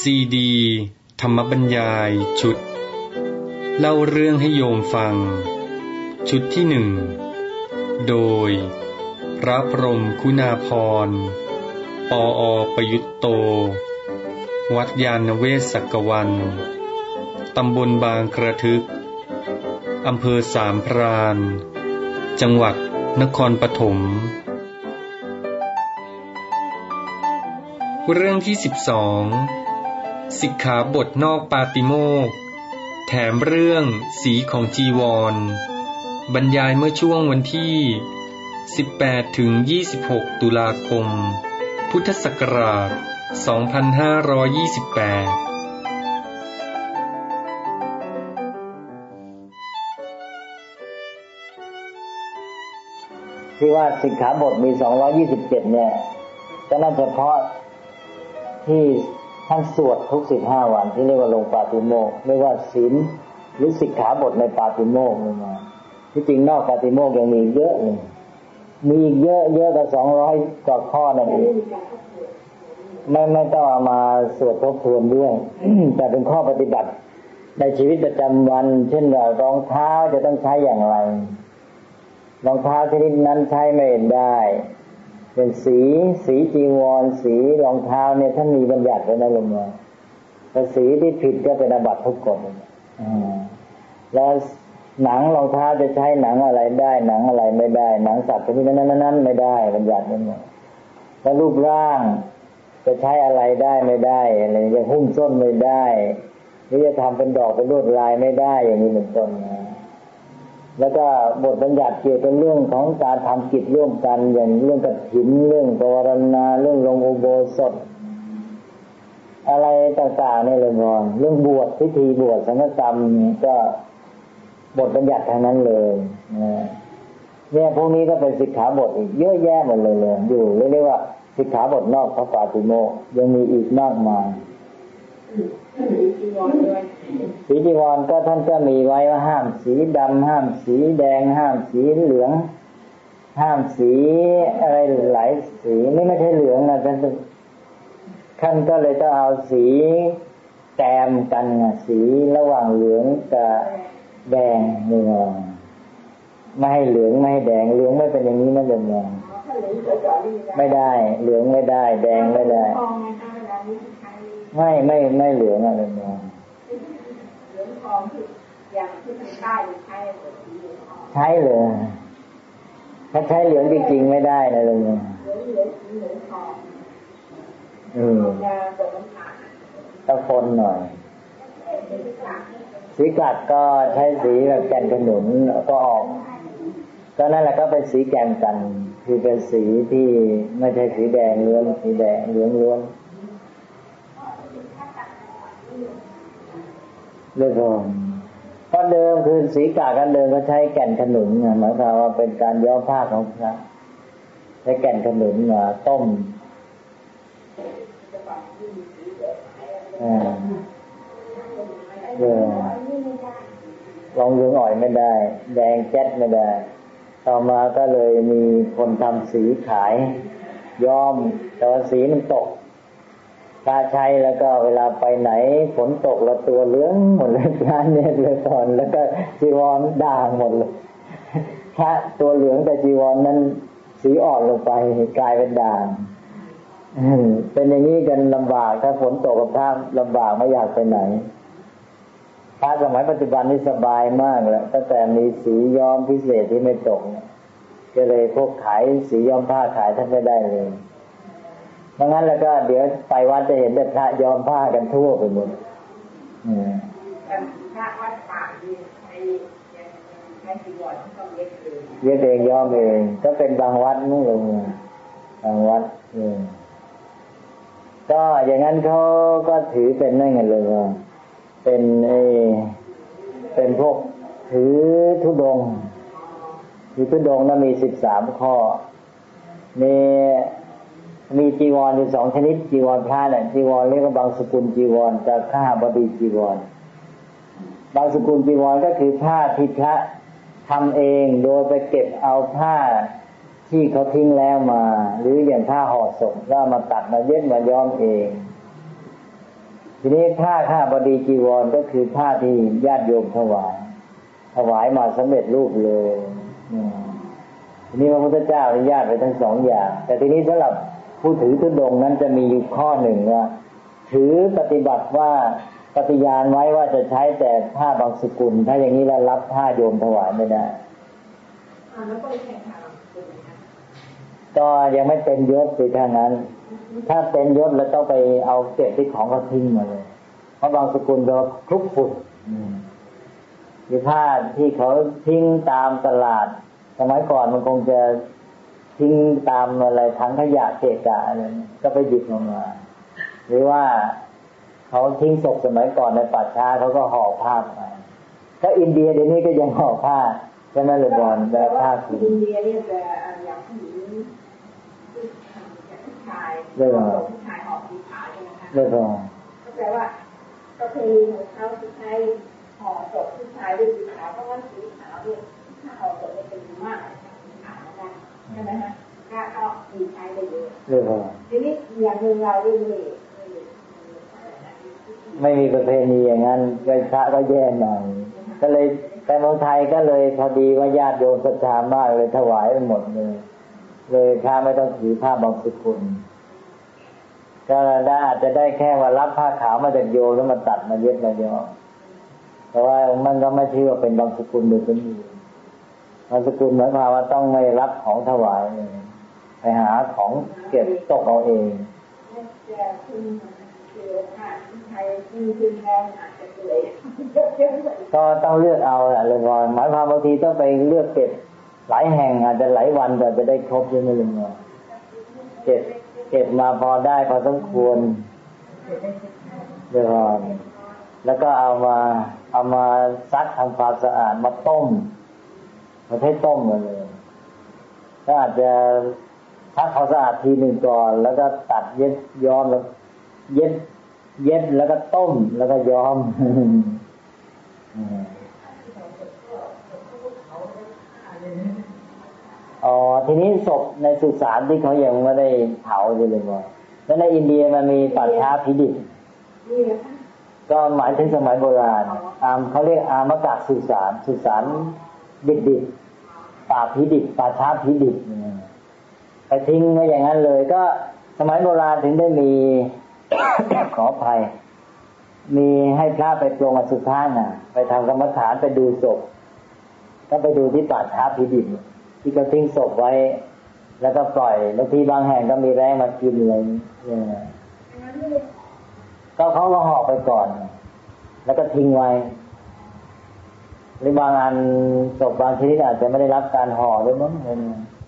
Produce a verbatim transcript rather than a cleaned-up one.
ซีดีธรรมบรรยายชุดเล่าเรื่องให้โยมฟังชุดที่หนึ่งโดยพระพรหมคุณาภรณ์ปออประยุตโตวัดยานเวศกกวันตำบลบางกระทึกอำเภอสามพรานจังหวัดนครปฐมเรื่องที่สิบสองสิกขาบทนอกปาติโมกข์แถมเรื่องสีของจีวรบรรยายเมื่อช่วงวันที่สิบแปดถึงยี่สิบหกตุลาคมพุทธศักราชสองพันห้าร้อยยี่สิบแปดที่ว่าสิกขาบทมีสองร้อยยี่สิบเจ็ดเนี่ยก็นั่นเฉพาะที่ท่านสวดทุกสิบห้าวันที่เรียกว่าลงปาติโมกข์ไม่ว่าศีลหรือสิกขาบทในปาติโมกข์นี่มาที่จริงนอกปาติโมกข์ยังมีเยอะเลยมีอีกเยอะเยอะกว่าสองร้อยกว่าข้อนั่นเองไม่ไม่ต้องเอามาสวดทบทวนด้วย แต่เป็นข้อปฏิบัติในชีวิตประจำวันเช่นว่ารองเท้าจะต้องใช้อย่างไรรองเท้าชนิดนั้นใช้ไม่ได้เป็นสีสีจีวรสีรองเท้าเนี่ยท่านมีบัญญัติไว้ในลงมาแต่สีที่ผิดก็เป็นอาบัติทุกกฎอ่าแล้วหนังรองเท้าจะใช้หนังอะไรได้หนังอะไรไม่ได้หนังสัตว์ชนิดนั้นๆไม่ได้บัญญัติไว้หมดแล้วรูปร่างจะใช้อะไรได้ไม่ได้อะไรจะหุ้มส้นไม่ได้หรือจะทำเป็นดอกเป็นลวดลายไม่ได้อย่างนี้เป็นต้นนะแล้วก็บทบัญญัติเกี่ยวกับเรื่องของการทำกิจร่วมกันอย่างเรื่องกฐินเรื่องปวารณาเรื่องลงอุโบสถอะไรต่างๆนี่เลยมองเรื่องบวชพิธีบวชสังฆกรรมก็บทบัญญัติทั้งนั้นเลยเนี่ยพวกนี้ก็เป็นสิกขาบทอีกเยอะแยะหมดเลยเลยอยู่เรียกว่าสิกขาบทนอกพระปาติโมกข์ยังมีอีกมากมายสีจีวรก็ท่านก็มีไว้ว่าห้ามสีดำห้ามสีแดงห้ามสีเหลืองห้ามสีอะไรหลายสีไม่ไม่ใช่เหลืองนะท่านท่านก็เลยต้องเอาสีแกมกันสีระหว่างเหลืองกับแดงนี่ไงไม่ให้เหลืองไม่ให้แดงเหลืองไม่เป็นอย่างนี้นั่นเองไม่ได้เหลืองไม่ได้แดงไม่ได้ไม่ไม่ไม่เหลืองอะไรเนี่ยเหลืองทองคืออย่างที่ทางใต้ใช้ใช้เลยถ้าใช้เหลืองจริงๆไม่ได้นะเลยเนี่ยเหลืองเหลืองเหลืองทองอืมต้องคนหน่อยสีกัดก็ใช้สีแบบแกนขนุนก็ออกก็นั่นแหละก็เป็นสีแกมกันคือเป็นสีที่ไม่ใช่สีแดงล้วนสีแดงเหลืองล้วนเรื่องของก็เดิมคือสีกากันเดิมก็ใช้แก่นขนุนหมายความว่าเป็นการย้อมผ้าของพระใช้แก่นขนุนมาต้มอ่าเออลองเหลืองอ่อยไม่ได้แดงแจ๊ดไม่ได้ต่อมาก็เลยมีคนทำสีขายย้อมแต่ว่าสีมันตกถ้าใช้แล้วก็เวลาไปไหนฝนตกแล้วตัวเหลืองหมดเลยร้านเนี่ยเลยก่อนแล้วก็จีวรด่างหมดเลยถ้าตัวเหลืองแต่จีวรนั้นสีอ่อนลงไปกลายเป็นด่างเป็นอย่างนี้กันลำบากถ้าฝนตกกับท่าลำบากไม่อยากไปไหนพระสมัยปัจจุบันนี่สบายมากแล้วตั้งแต่มีสีย้อมพิเศษที่ไม่ตกก็เลยพวกขายสีย้อมผ้าขายท่านไม่ได้เลยเพราะงั้นแล้วก็เดี๋ยวไปวัดจะเห็นแต่พระย้อมผ้ากันทั่วไปหมดอืมพระวัดป่าที่ใช้ใช้จีวรต้องเย็บเองเย็บเองย้อมเองก็เป็นบางวัดนู่นเลยบางวัดเออก็อย่างนั้นเขาก็ถือเป็นนั่นไงเลยว่าเป็นไอ้เป็นพวกถือธุดงค์ถือธุดงค์นั้นมีสิบสามข้อมีมีจีวรอยู่สองชนิดจีวรพระเนี่ยจีวรเรียกว่าบางสกุลจีวรกับข้าบดีจีวรบางสกุลจีวรก็คือผ้าที่พระทำเองโดยไปเก็บเอาผ้าที่เขาทิ้งแล้วมาหรืออย่างผ้าห่อศพแล้วมาตัดมาเย็บมาย้อมเอง บทีนี้ผ้าข้าบดีจีวรก็คือผ้าที่ญาติโยมถวายถวายมาสำเร็จรูปเลยทีนี้พระพุทธเจ้าอนุญาตไปทั้งสองอย่างแต่ทีนี้สำหรับผู้ถือธุดงค์นั้นจะมีอยู่ข้อหนึ่งว่าถือปฏิบัติว่าปฏิญาณไว้ว่าจะใช้แต่ผ้าบางสกุลถ้าอย่างนี้แล้วรับผ้าโยมถวายไม่ได้ก็ยังไม่เต็มยศไปทางนั้นถ้าเต็มยศแล้วต้องไปเอาเก็บที่ของเขาทิ้งมาเลยเพราะบางสกุลเราคลุกฝุ่นหรือผ้าที่เขาทิ้งตามตลาดสมัยก่อนมันคงจะทิ้งตามอะไรถังขยะเกะกะอะไรก็ไปหยิบออกมาหรือว่าเขาทิ้งศพสมัยก่อนในป่าช้าเขาก็ห่อผ้ามาถ้าอินเดียเดี๋ยวนี้ก็ยังห่อผ้าใช่ไหมเลยบอลแบบผ้าสีอินเดียเนี่ยจะอย่างผู้หญิงผู้ชายเลยบอลผู้ชายห่อสีขาวใช่ไหมคะเลยบอลก็แปลว่าก็คือเขาจะใช้ห่อศพผู้ชายด้วยสีขาวเพราะว่าสีขาวเนี่ยถ้าห่อศพเนี่ยเป็นมากสีขาวนะใช่ไหมฮะก็เอาสีใช้ได้เยอะเลยบอลทีนี้อย่างหนึ่งเราเรื่องนี้ไม่มีประเพณีอย่างนั้นก็พระก็แย่หน่อยก็เลยแต่เมืองไทยก็เลยพอดีว่าญาติโยมศรัทธามากเลยถวายไปหมดเลยเลยพระไม่ต้องถือผ้าบางสกุลก็ได้อาจจะได้แค่ว่ารับผ้าขาวมาจากโยมแล้วมาตัดมาเย็บมาย้อมแต่ว่ามันก็ไม่ถือว่าเป็นบางสกุลโดยเป็นอยู่บางสกุลหมายความว่าต้องไม่รับของถวายเลยไปหาของเก็บตกเอาเองก็ต้องเลือกเอาแหละเลยว่าหมายความบางทีต้องไปเลือกเก็บหลายแห่งอาจจะหลายวันแต่จะได้ครบใช่ไหมลุงว่าเก็บเก็บมาพอได้พอสมควรเดี๋ยวก่อนแล้วก็เอามาเอามาซักทำความสะอาดมาต้มมาให้ต้มมาเลยก็อาจจะซักความสะอาดทีหนึ่งก่อนแล้วก็ตัดเย็บย้อมแล้วเย็บเย็บแล้วก็ต้มแล้วก็ย้อมอ๋อทีนี้ศพในสุสานที่เขายังไม่ได้เผาอยู่เลยว่าแล้วในอินเดียมันมีป่าช้าพิดิบก็หมายถึงสมัยโบราณอามเขาเรียกอามกะสุสานสุสานดิบดิบป่าพิดิบป่าช้าพิดิบไปทิ้งไว้อย่างนั้นเลยก็สมัยโบราณถึงได้มีขออภัยมีให้พระไปปรงอสุภะน่ะไปทำกรรมฐานไปดูศพก็ไปดูที่ป่าช้าพิดิบที่เขาทิ้งศพไว้แล้วก็ปล่อยแล้วที่บางแห่งก็มีแรงมากินอะไรเนี่ยก็เขาก็ห่อไปก่อนแล้วก็ทิ้งไว้หรือบางอันศพบางชนิดอาจจะไม่ได้รับการห่อด้วยมั้ง